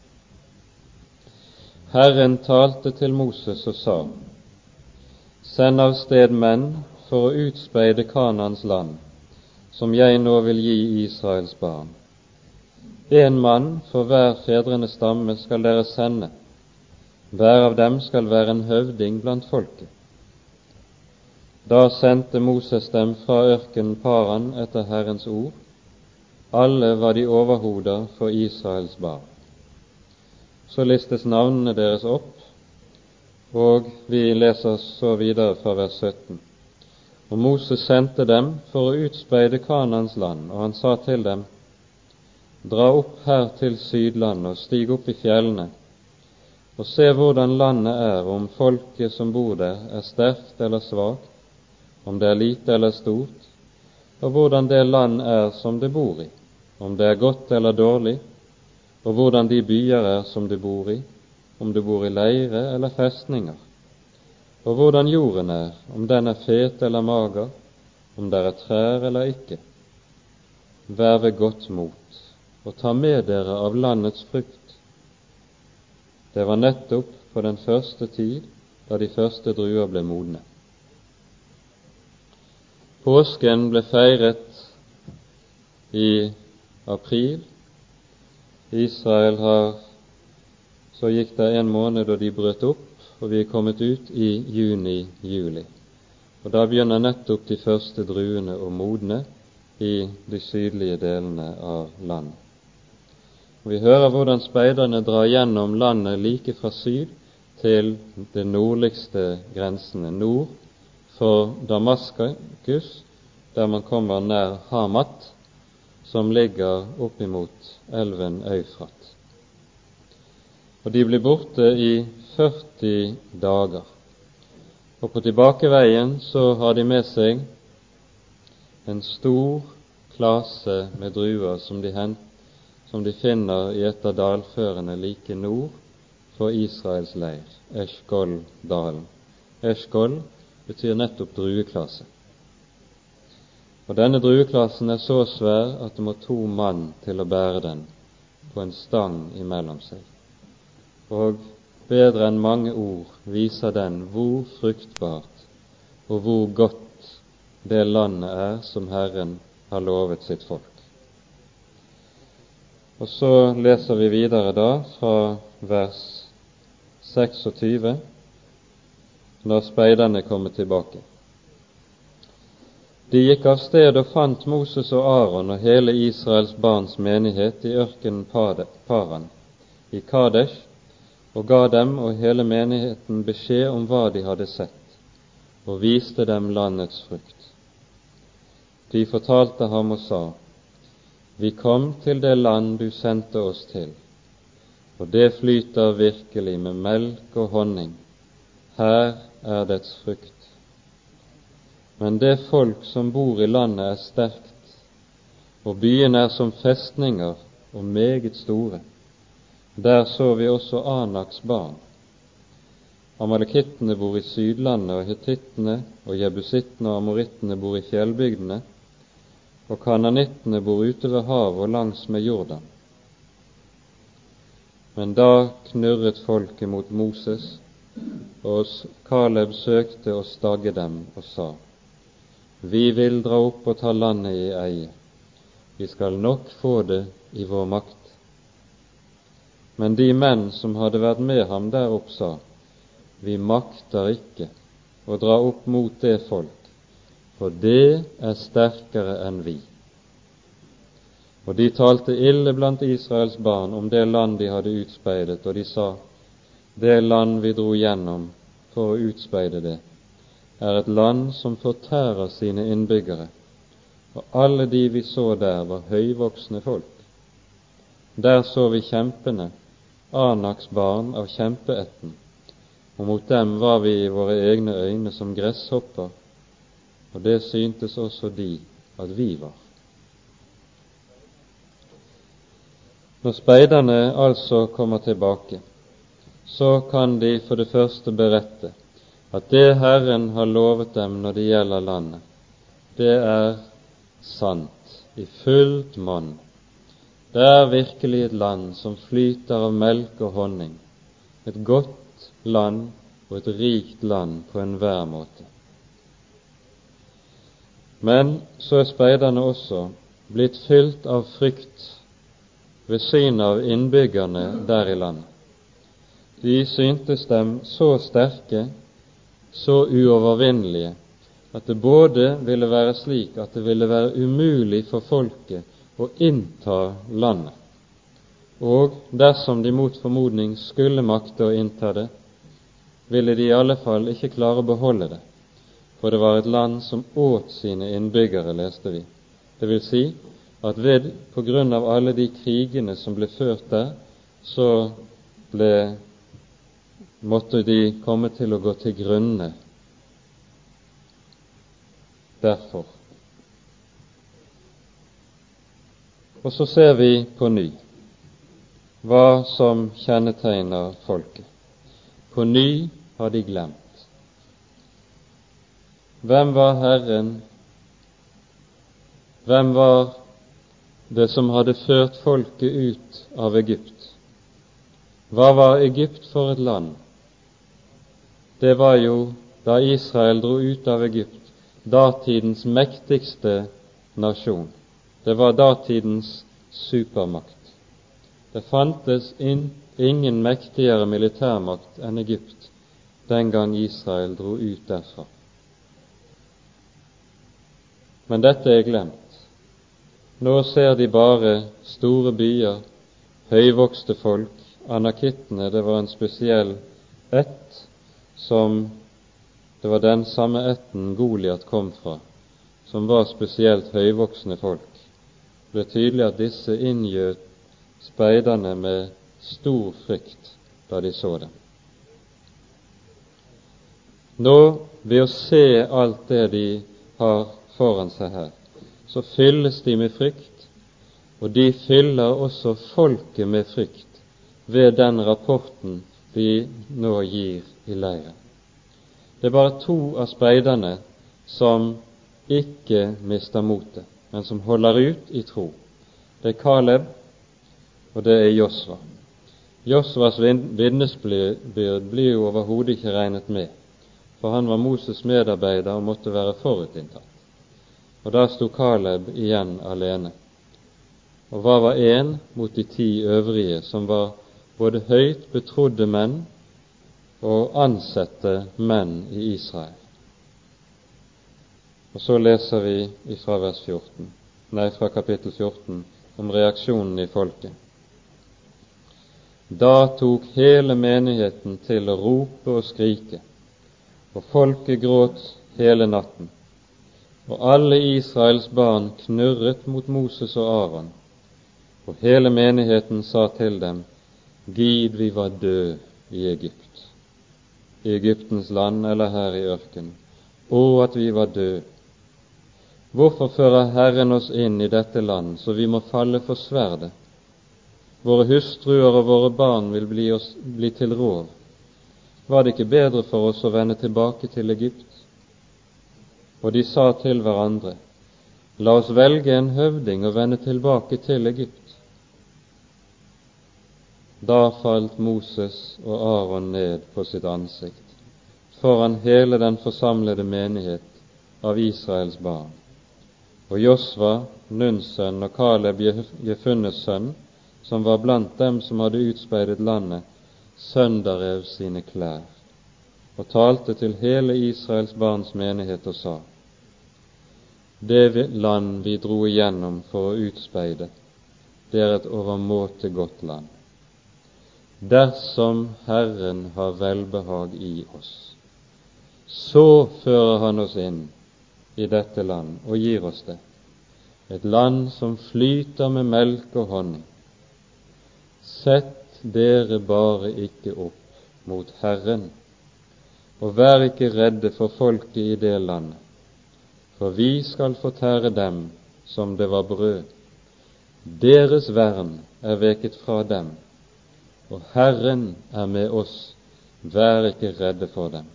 Herren talte til Moses og sa, send av sted menn for å utspeide Kanaans land, som jeg nå vil gi Israels barn. En mann for hver fedrenes stamme skal dere sende. Hver av dem skal være en høvding blant folket. Da sendte Moses dem fra ørkenen Paran etter Herrens ord. Alle var de overhoder for Israels barn. Så listes navnene deres opp, og vi leser så videre fra vers sytten. Og Moses sendte dem for å utspeide Kanaans land, og han sa til dem, dra opp her til Sydlandet og stig opp i fjellene, og se hvordan landet er, om folket som bor der er sterkt eller svakt, om det er lite eller stort, og hvordan det land er som det bor i, om det er godt eller dårlig, og hvordan de byer er som det bor i, om det bor i leire eller festninger, og hvordan jorden er, om den er fet eller mager, om det er trær eller ikke. Vær ved godt mot, og ta med dere av landets frukt. Det var nettopp på den første tid da de første druer ble modne. Påsken ble feiret i april. Israel har Så gikk det en måned da de brøt opp, og vi er kommet ut i juni-juli. Og da begynner nettopp de første druene å modne i de sydlige delene av landet. Og vi hører hvordan speiderne drar gjennom landet like fra syd til de nordligste grensene, nord for Damaskus, der man kommer nær Hamat, som ligger oppimot elven Eufrat. Og de blir borte i førti dager. Og på tilbakeveien så har de med seg en stor klase med druer som de, hent, som de finner i et av dalførene like nord for Israels leir, Eshkol-dalen. Eshkol betyr nettopp drueklase. Og denne drueklassen er så svær at det må to mann til å bære den på en stang imellom seg. Og bedre enn mange ord viser den hvor fruktbart og hvor godt det landet er som Herren har lovet sitt folk. Og så leser vi videre da fra vers tjueseks, når speiderne kommer tilbake. De gikk av sted og fant Moses og Aaron og hele Israels barns menighet i ørkenen Paran, i Kadesh, og ga dem og hele menigheten beskjed om hva de hadde sett, og viste dem landets frukt. De fortalte ham og sa: Vi kom til det land du sendte oss til, og det flyter virkelig med melk og honning. Her er dets frukt. Men det folk som bor i landet er sterkt, og byene er som festninger og meget store. Der så vi også Anaks barn. Amalekittene bor i sydlandet, og hetittene og jebusittene og amorittene bor i fjellbygdene, og kananittene bor ute ved havet og langs med Jordan. Men da knurret folket mot Moses, og Kaleb søkte å stagge dem og sa: Vi vil dra opp og ta landet i eie. Vi skal nok få det i vår makt. Men de menn som hadde vært med ham der opp, sa: Vi makter ikke å dra opp mot det folk, for det er sterkere enn vi. Og de talte ille blant Israels barn om det land de hadde utspeidet, og de sa: Det land vi dro gjennom for å utspeide det, er et land som fortærer sine innbyggere, og alle de vi så der var høyvoksne folk. Der så vi kjempene, Anaks barn av kjempeetten, og mot dem var vi i våre egne øyne som gresshopper, og det syntes også de at vi var. Når speiderne altså kommer tilbake, så kan de for det første berette at det Herren har lovet dem når det gjelder landet, det er sant i fullt monn. Det er virkelig et land som flyter av melk og honning, et godt land og et rikt land på enhver måte. Men så er speiderne også blitt fylt av frykt ved synet av innbyggerne der i landet. De syntes dem så sterke, så uovervinnelige, at det både ville være slik at det ville være umulig for folket å innta landet, og dersom de mot formodning skulle makte å innta det, ville de i alle fall ikke klare å beholde det, for det var et land som åt sine innbyggere, leste vi. Det vil si at ved, på grunn av alle de krigene som ble ført der, så ble, måtte de komme til å gå til grunne derfor. Og så ser vi på ny hva som kjennetegner folket. På ny har de glemt. Hvem var Herren? Hvem var det som hadde ført folket ut av Egypt? Hva var Egypt for et land? Det var jo, da Israel dro ut av Egypt, datidens mektigste nasjon. Det var datidens supermakt. Det fantes in, ingen mektigere militærmakt enn Egypt den gang Israel dro ut derfra. Men dette er glemt. Nå ser de bare store byer, høyvokste folk. Anakittene, det var en spesiell ett som det var den samme ætten Goliat kom fra, som var spesielt høyvoksne folk. Det er tydelig at disse inngjøt speiderne med stor frykt da de så dem. Nå, ved å se alt det de har foran seg her, så fylles de med frykt, og de fyller også folket med frykt ved den rapporten de nå gir i leiren. Det er bare to av speiderne som ikke mister motet, men som holder ut i tro. Det er Kaleb, og det er Josva. Josvas vitnesbyrd blir jo overhodet ikke regnet med, for han var Moses medarbeider og måtte være forutinntatt. Og da sto Kaleb igjen alene. Og hva var en mot de ti øvrige, som var både høyt betrodde menn og ansette menn i Israel? Og så leser vi fra vers fjorten, nei, fra kapittel fjorten, om reaksjonen i folket. Da tok hele menigheten til å rope og skrike, og folket gråt hele natten. Og alle Israels barn knurret mot Moses og Aaron, og hele menigheten sa til dem: Gid vi var død i Egypt, i Egyptens land eller her i ørkenen, og at vi var død. Hvorfor fører Herren oss inn i dette land, så vi må falle for sverdet? Våre hustruer og våre barn vil bli, oss, bli til rov. Var det ikke bedre for oss å vende tilbake til Egypt? Og de sa til hverandre: La oss velge en høvding og vende tilbake til Egypt. Da falt Moses og Aaron ned på sitt ansikt foran hele den forsamlede menighet av Israels barn. Og Josva, Nuns sønn, og Kaleb, Jefunnes sønn, som var blant dem som hadde utspeidet landet, sønderrev sine klær og talte til hele Israels barns menighet og sa: Det land vi dro igjennom for å utspeide, det er et overmåte godt land. Dersom Herren har velbehag i oss, så fører han oss inn i dette land og gir oss det, et land som flyter med melk og honning. Sett dere bare ikke opp mot Herren, og vær ikke redde for folket i det landet, for vi skal fortære dem som det var brød. Deres vern er veket fra dem, og Herren er med oss, vær ikke redde for dem.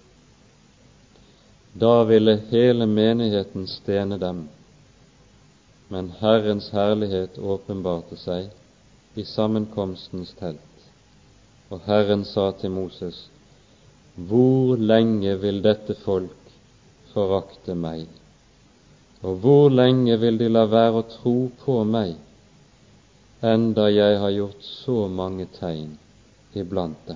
Da ville hele menigheten stene dem, men Herrens herlighet åpenbarte seg i sammenkomstens telt. Og Herren sa til Moses: Hvor lenge vil dette folk forakte meg, og hvor lenge vil de la være å tro på meg, enda jeg har gjort så mange tegn iblant dem?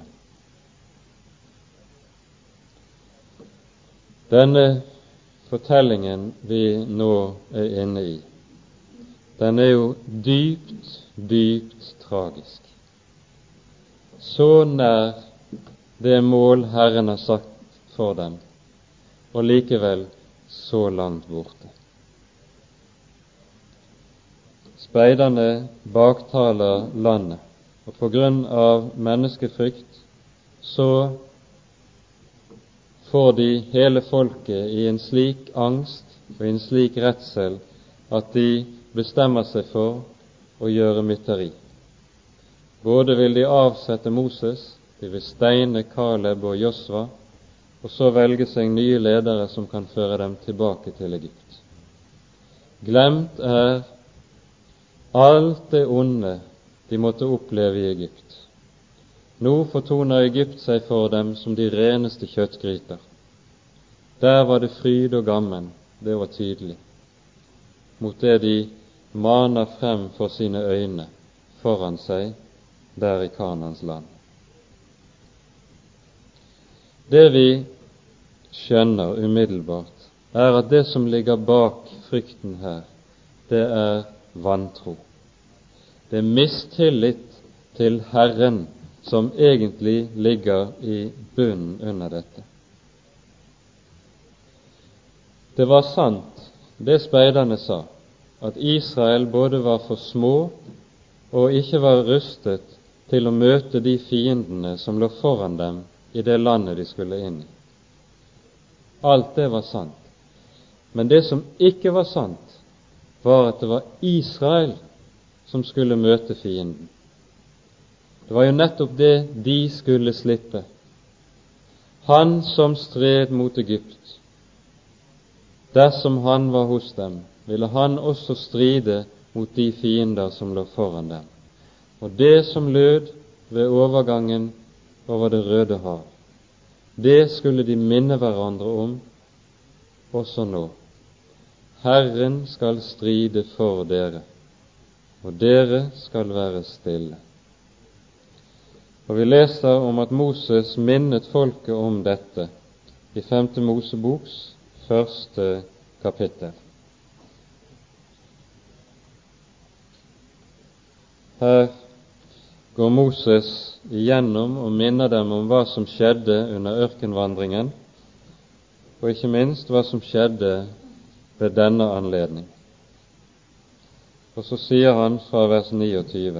Denne fortellingen vi nå er inne i, den er jo dypt, dypt tragisk. Så nær det mål Herren har sagt for dem, og likevel så langt borte. Speiderne baktaler landet, og på grunn av menneskefrykt så får de hele folket i en slik angst og i en slik redsel at de bestemmer seg for å gjøre mytteri. Både vil de avsette Moses, de vil steine Kaleb og Josva, og så velge seg nye ledere som kan føre dem tilbake til Egypt. Glemt er alt det onde de måtte oppleve i Egypt. Nå fortoner Egypt seg for dem som de reneste kjøttgryter. Der var det fryd og gammen, det var tydelig, mot det de maner frem for sine øyne foran seg der i Kanans land. Det vi skjønner umiddelbart, er at det som ligger bak frykten her, det er vantro. Det er mistillit til Herren som egentlig ligger i bunnen under dette. Det var sant, det speiderne sa, at Israel både var for små og ikke var rustet til å møte de fiendene som lå foran dem i det landet de skulle inn i. Alt det var sant. Men det som ikke var sant, var at det var Israel som skulle møte fienden. Det var jo nettopp det de skulle slippe. Han som stred mot Egypt, dersom han var hos dem, ville han også stride mot de fiender som lå foran dem. Og det som lød ved overgangen over det Røde hav, det skulle de minne hverandre om også nå. Herren skal stride for dere, og dere skal være stille. Og vi leser om at Moses minnet folket om dette i femte Moseboks første kapittel. Her går Moses igjennom og minner dem om hva som skjedde under ørkenvandringen, og ikke minst hva som skjedde ved denne anledning. Og så sier han fra vers niogtyve: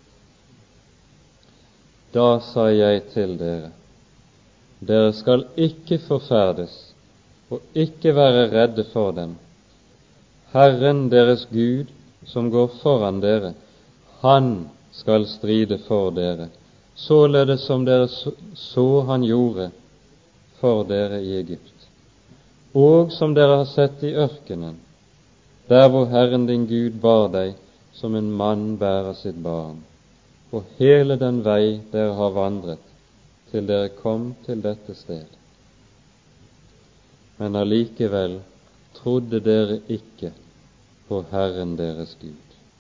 Da sa jeg til dere, dere skal ikke forferdes og ikke være redde for dem. Herren deres Gud, som går foran dere, han skal stride for dere, således som dere så han gjorde for dere i Egypt, og som dere har sett i ørkenen, der hvor Herren din Gud bar deg som en mann bærer sitt barn, og hele den vei dere har vandret, til dere kom til dette sted. Men allikevel trodde dere ikke på Herren deres Gud.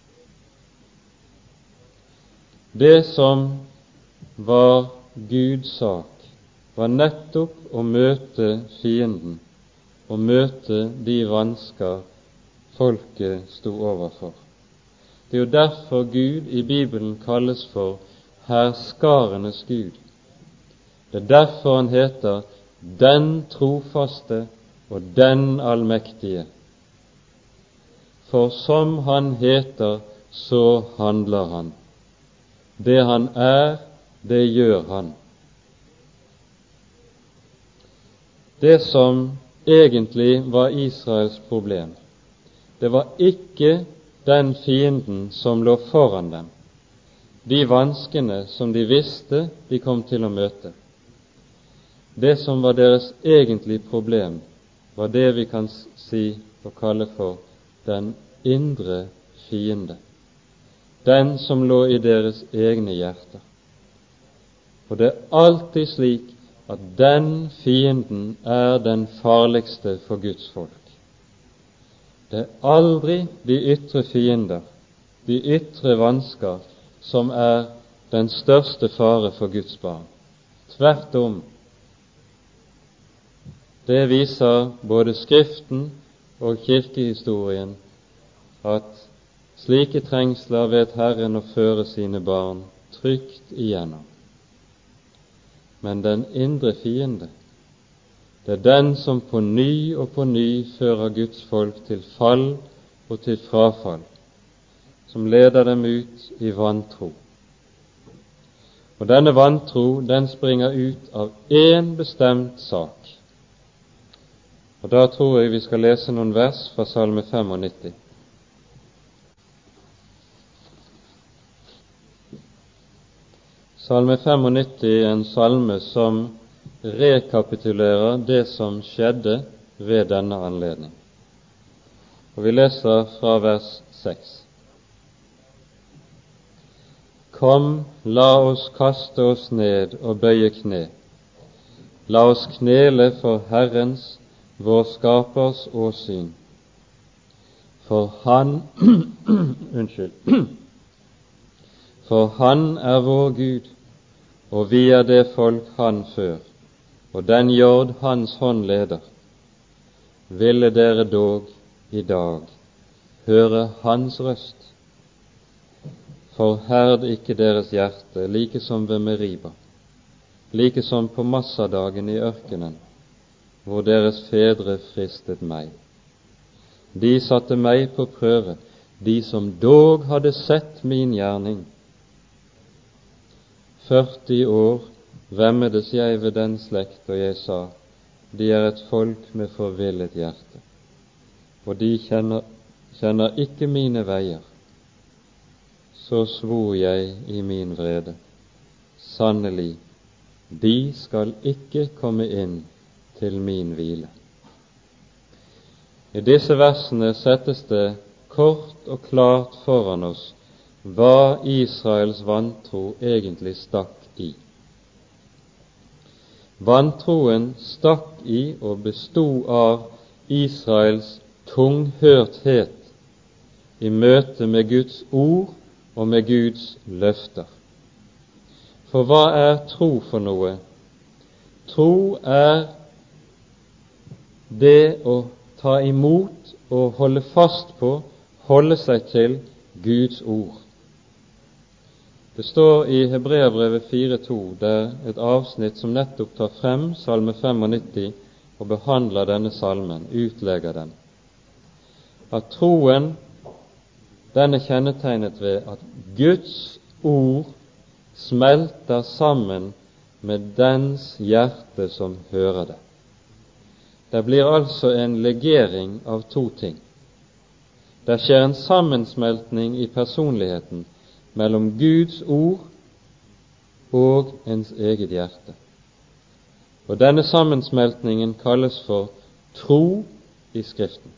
Det som var Guds sak, var nettopp å møte fienden, og møte de vansker folket sto overfor. Det er jo derfor Gud i Bibelen kalles for herskarenes Gud. Det er derfor han heter den trofaste og den allmektige. For som han heter, så handler han. Det han er, det gjør han. Det som egentlig var Israels problem, det var ikke den fienden som lå foran dem, de vanskene som de visste de kom til å møte. Det som var deres egentlige problem, var det vi kan si og kalle for den indre fiende, den som lå i deres egne hjerter. Og det er alltid slik at den fienden er den farligste for Guds folk. Det er aldri de ytre fiender, de ytre vansker, som er den største fare for Guds barn. Tvert om. Det viser både Skriften og kirkehistorien at slike trengsler vet Herren å føre sine barn trygt igjennom. Men den indre fiende, det er den som på ny og på ny fører Guds folk til fall og til frafall, som leder dem ut i vantro. Og denne vantro, den springer ut av én bestemt sak. Og da tror jeg vi skal lese noen vers fra Salme nittifem. Salme nittifem er en salme som rekapitulerer det som skjedde ved denne anledning. Og vi leser fra vers seks. Kom, la oss kaste oss ned og bøye kne. La oss knele for Herrens, vår skapers åsyn. For han Unnskyld. For han er vår Gud, og vi er det folk han før, og den jord hans hånd leder. Ville dere dog i dag høre hans røst? Forherd ikke deres hjerte, like som ved Meriba, like som på Massadagen i ørkenen, hvor deres fedre fristet meg. De satte meg på prøve, de som dog hadde sett min gjerning. Førti år vemmedes jeg ved den slekt, og jeg sa, de er et folk med forvillet hjerte, og de kjenner, kjenner ikke mine veier. Så svor jeg i min vrede, sannelig, de skal ikke komme inn til min hvile. I disse versene settes det kort og klart foran oss hva Israels vantro egentlig stakk i. Vantroen stakk i og bestod av Israels tunghørthet i møte med Guds ord og med Guds løfter. For hva er tro for noe? Tro er det å ta imot og holde fast på, holde seg til Guds ord. Det står i Hebreabrevet fire to, der et avsnitt som nettopp tar frem salme nittifem og behandler denne salmen, utlegger den. At troen, den er kjennetegnet ved at Guds ord smelter sammen med dens hjerte som hører det. Det blir altså en legering av to ting. Det skjer en sammensmeltning i personligheten mellom Guds ord og ens eget hjerte. Og denne sammensmeltningen kalles for tro i Skriften.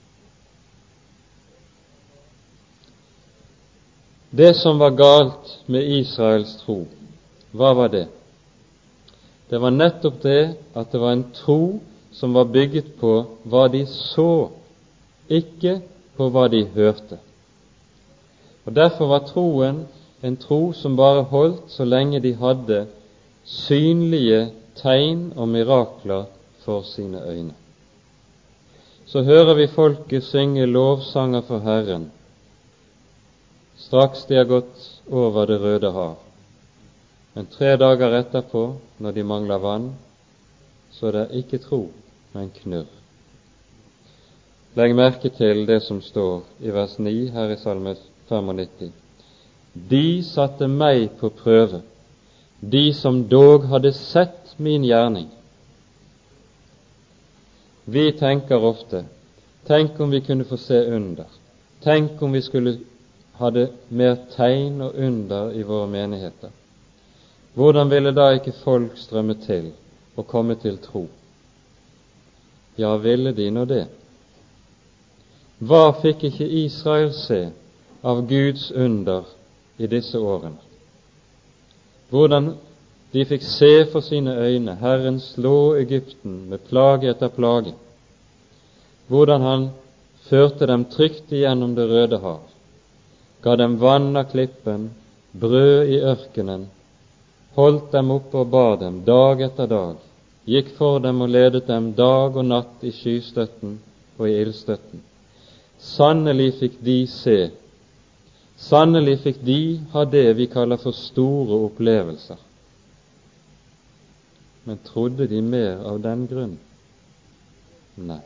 Det som var galt med Israels tro, hva var det? Det var nettopp det at det var en tro som var bygget på hva de så, ikke på hva de hørte. Og derfor var troen en tro som bare holdt så lenge de hadde synlige tegn og mirakler for sine øyne. Så hører vi folket synge lovsanger for Herren, straks de har gått over det røde hav. Men tre dager etterpå, når de mangler vann, så det er ikke tro, men knurr. Legg merke til det som står i vers ni her i salme nittifem. De satte meg på prøve, de som dog hadde sett min gjerning. Vi tenker ofte, tenk om vi kunne få se under, tenk om vi skulle hadde mer tegn og under i våre menigheter. Hvordan ville da ikke folk strømme til og komme til tro? Ja, ville de nå det? Hva fikk ikke Israel se av Guds under i disse årene? Hvordan de fikk se for sine øyne Herren slå Egypten med plage etter plage. Hvordan han førte dem trygt igjennom det røde hav, ga dem vann av klippen, brød i ørkenen, holdt dem oppe og bar dem dag etter dag, gikk for dem og ledet dem dag og natt i skystøtten og i ildstøtten. Sannelig fikk de se, sannelig fikk de ha det vi kaller for store opplevelser. Men trodde de mer av den grunn? Nei.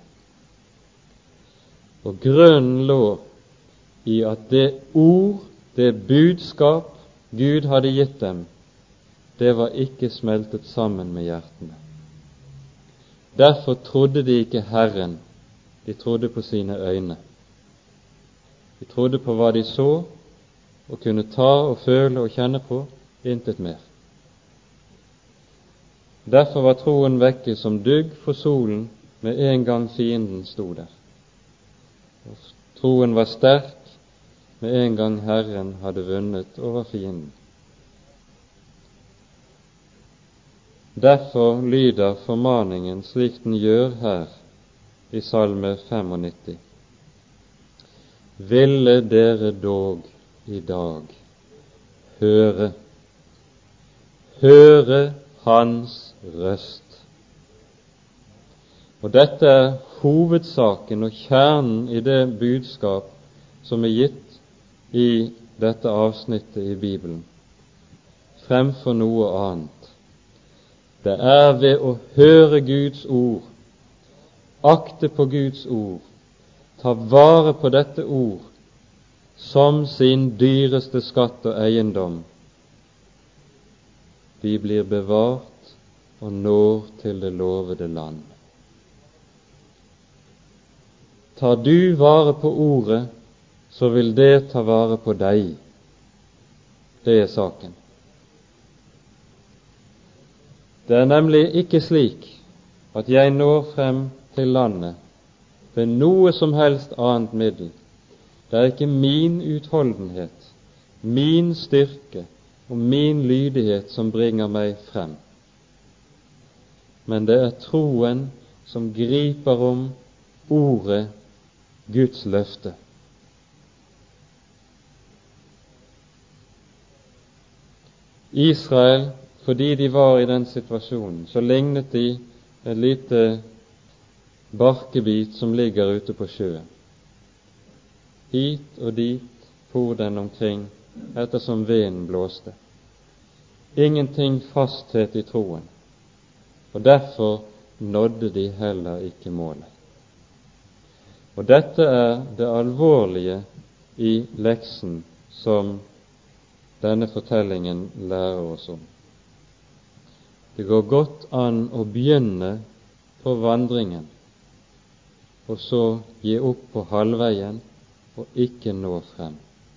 Og grunnen lå i at det ord, det budskap Gud hadde gitt dem, det var ikke smeltet sammen med hjertene. Derfor trodde de ikke Herren, de trodde på sine øyne. De trodde på hva de så, og kunne ta og føle og kjenne på, intet mer. Derfor var troen vekke som dugg for solen med en gang fienden sto der. Og troen var sterk med en gang Herren hadde vunnet over fienden. Derfor lyder formaningen slik den gjør her i Salme nittifem. Ville dere dog i dag høre, høre hans røst. Og dette er hovedsaken og kjernen i det budskap som er gitt i dette avsnittet i Bibelen, fremfor noe annet. Det er ved å høre Guds ord, akte på Guds ord, ta vare på dette ord som sin dyreste skatt og eiendom, vi blir bevart og når til det lovede land. Tar du vare på ordet, så vil det ta vare på deg. Det er saken. Det er nemlig ikke slik at jeg når frem til landet ved noe som helst annet middel. Det er ikke min utholdenhet, min styrke og min lydighet som bringer meg frem, men det er troen som griper om ordet, Guds løfte. Israel, fordi de var i den situasjonen, så lignet de et lite barkebit som ligger ute på sjøen. Hit og dit for den omkring ettersom vinden blåste. Ingenting fasthet i troen, og derfor nådde de heller ikke målet. Og dette er det alvorlige i leksen som denne fortellingen lærer oss om. Det går godt an å begynne på vandringen, og så gi opp på halvveien og ikke nå frem.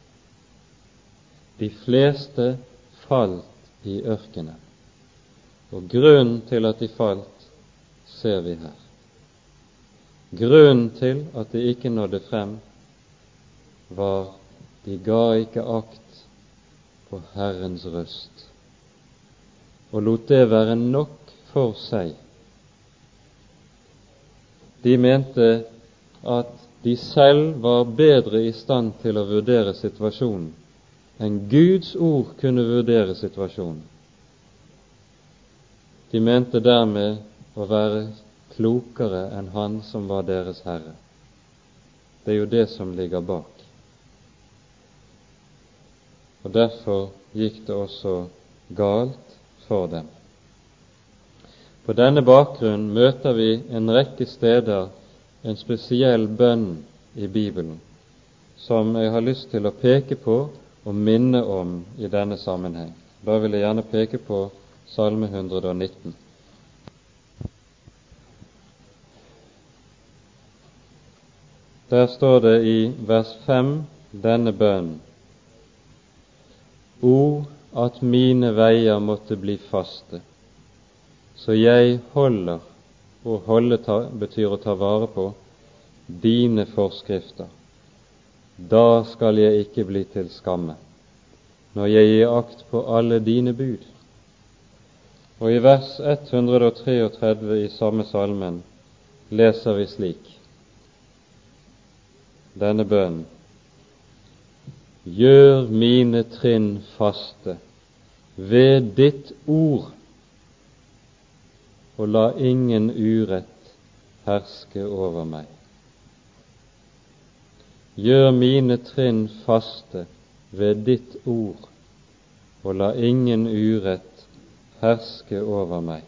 De fleste falt i ørkenen, og grunnen til at de falt, ser vi her. Grunnen til at de ikke nådde frem, var de ga ikke akt på Herrens røst, og lot det være nok for seg. De mente at de selv var bedre i stand til å vurdere situasjonen enn Guds ord kunne vurdere situasjonen. De mente dermed å være klokere enn Han som var deres Herre. Det er jo det som ligger bak. Og derfor gikk det også galt for dem. På denne bakgrunn møter vi en rekke steder en spesiell bønn i Bibelen, som jeg har lyst til å peke på og minne om i denne sammenheng. Da vil jeg gjerne peke på Salme nitten. Der står det i vers fem denne bønnen: O, at mine veier måtte bli faste, så jeg holder, og holde ta, betyr å ta vare på, dine forskrifter. Da skal jeg ikke bli til skamme, når jeg gir akt på alle dine bud. Og i vers ett hundre trettitre i samme salmen leser vi slik denne bønnen: Gjør mine trinn faste ved ditt ord, og la ingen urett herske over meg. Gjør mine trinn faste ved ditt ord, og la ingen urett herske over meg.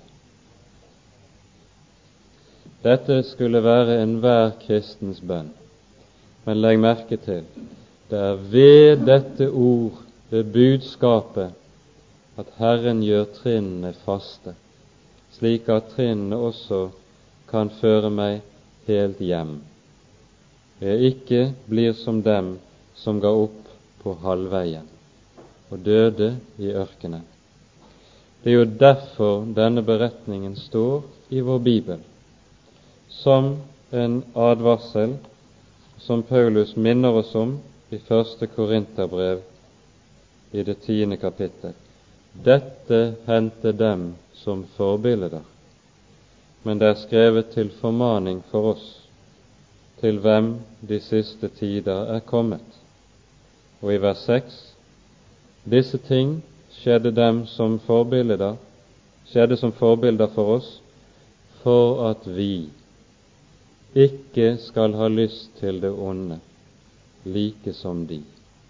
Dette skulle være enhver kristens bønn. Men legg merke til, det er ved dette ord, ved budskapet, at Herren gjør trinnene faste, slik at trinnene også kan føre meg helt hjem. Jeg ikke blir som dem som ga opp på halvveien og døde i ørkenen. Det er jo derfor denne beretningen står i vår Bibel, som en advarsel som Paulus minner oss om i første Korinterbrev i det tiende kapittel. Dette hendte dem som forbilder, men det er skrevet til formaning for oss, til hvem de siste tider er kommet. Og i vers seks: disse ting skjedde dem som forbilder, skjedde som forbilder for oss, for at vi ikke skal ha lyst til det onde, like som de.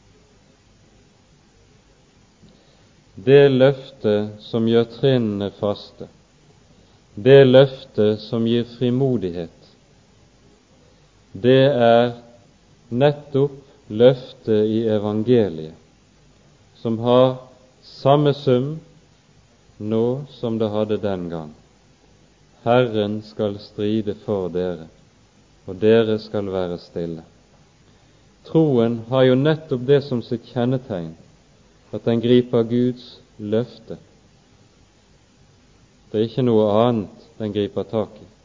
Det løfte som gjør trinnene faste, det løfte som gir frimodighet, det er nettopp løftet i evangeliet, som har samme sum nå som det hadde den gang. Herren skal stride for dere, og dere skal være stille. Troen har jo nettopp det som sitt kjennetegn, at den griper Guds løfte. Det er ikke noe annet den griper tak i.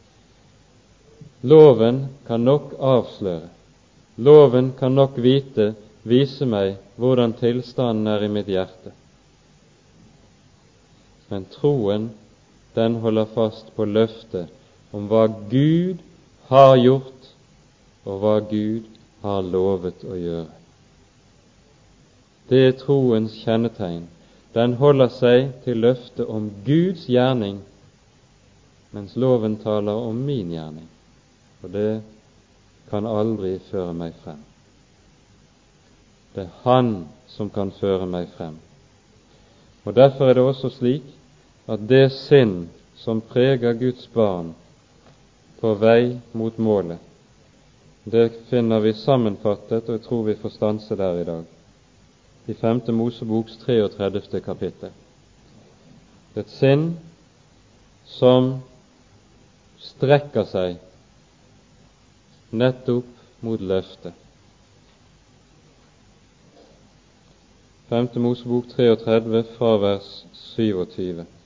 Loven kan nok avsløre, loven kan nok vite, vise meg hvordan tilstanden er i mitt hjerte. Men troen, den holder fast på løftet om hva Gud har gjort, og hva Gud har lovet å gjøre. Det er troens kjennetegn. Den holder seg til løftet om Guds gjerning, mens loven taler om min gjerning, og det kan aldri føre meg frem. Det er Han som kan føre meg frem. Og derfor er det også slik at det sinn som preger Guds barn på vei mot målet, det finner vi sammenfattet, og jeg tror vi får stanse der i dag, i femte Moseboks treogtredivte kapittel. Det er et sinn som strekker seg nettopp mot løftet. Femte Mosebok treogtredve fra vers syvogtyve.